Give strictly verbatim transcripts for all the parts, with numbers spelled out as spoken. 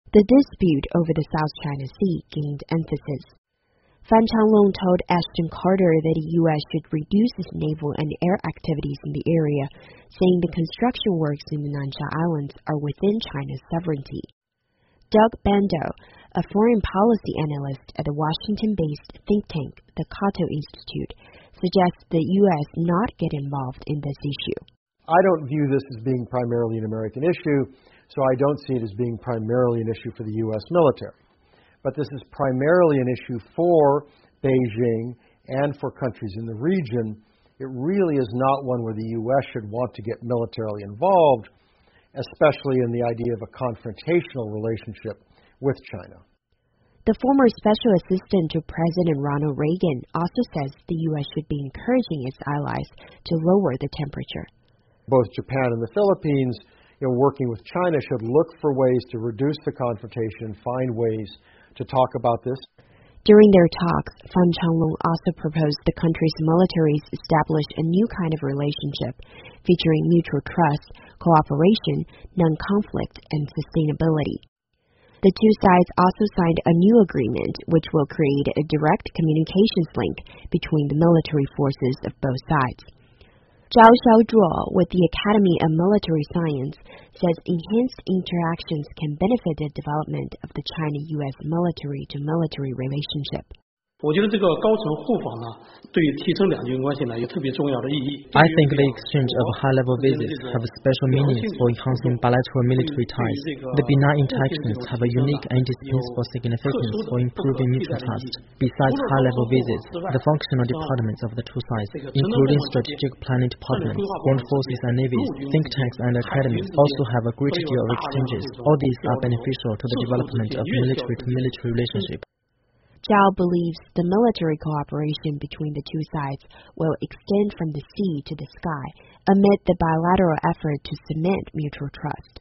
The dispute over the South China Sea gained emphasis. Fan Changlong told Ashton Carter that the U S should reduce its naval and air activities in the area, saying the construction works in the Nansha Islands are within China's sovereignty. Doug Bando, a foreign policy analyst at the Washington-based think tank, the Cato Institute, suggests the U S not get involved in this issue. I don't view this as being primarily an American issue, so I don't see it as being primarily an issue for the U S military. But this is primarily an issue for Beijing and for countries in the region. It really is not one where the U S should want to get militarily involved, especially in the idea of a confrontational relationship with China. The former special assistant to President Ronald Reagan also says the U S should be encouraging its allies to lower the temperature. Both Japan and the Philippines, you know, working with China, should look for ways to reduce the confrontation, find ways to talk about this. During their talks, Fan Changlong also proposed the country's militaries establish a new kind of relationship featuring mutual trust, cooperation, non-conflict, and sustainability. The two sides also signed a new agreement which will create a direct communications link between the military forces of both sides. Zhao Xiaozhuo with the Academy of Military Science says enhanced interactions can benefit the development of the China-U S military-to-military relationship. 我觉得这个高层互访呢，对提升两军关系呢有特别重要的意义。 I think the exchange of high-level visits have special meanings for enhancing bilateral military ties. The benign interactions have a unique and indispensable significance for improving mutual trust. Besides high-level visits, the functional departments of the two sides, including strategic planning departments, armed forces and navies, think tanks and academies, also have a great deal of exchanges. All these are beneficial to the development of military-to-military relationship. Zhao believes the military cooperation between the two sides will extend from the sea to the sky amid the bilateral effort to cement mutual trust.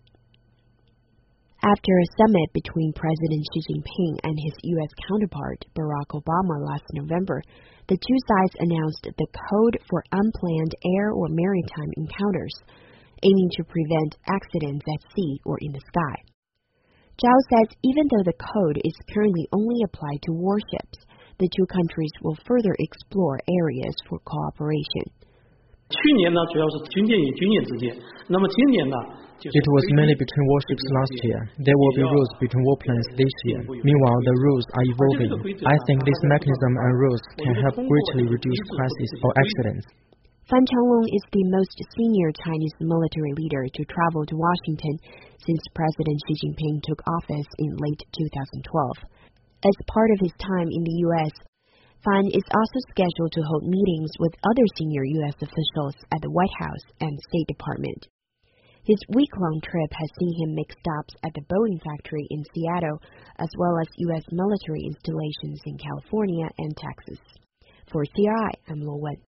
After a summit between President Xi Jinping and his U S counterpart, Barack Obama, last November, the two sides announced the Code for Unplanned Air or Maritime Encounters, aiming to prevent accidents at sea or in the sky. Zhao says even though the code is currently only applied to warships, the two countries will further explore areas for cooperation. 去年呢，主要是军舰与军舰之间。那么今年呢， It was mainly between warships last year. There will be rules between warplanes this year. Meanwhile, the rules are evolving. I think this mechanism and rules can help greatly reduce crises or accidents. Fan Changlong is the most senior Chinese military leader to travel to Washington since President Xi Jinping took office in late two thousand twelve. As part of his time in the U S, Fan is also scheduled to hold meetings with other senior U S officials at the White House and State Department. His week-long trip has seen him make stops at the Boeing factory in Seattle, as well as U S military installations in California and Texas. For C R I, I'm Lo Wen.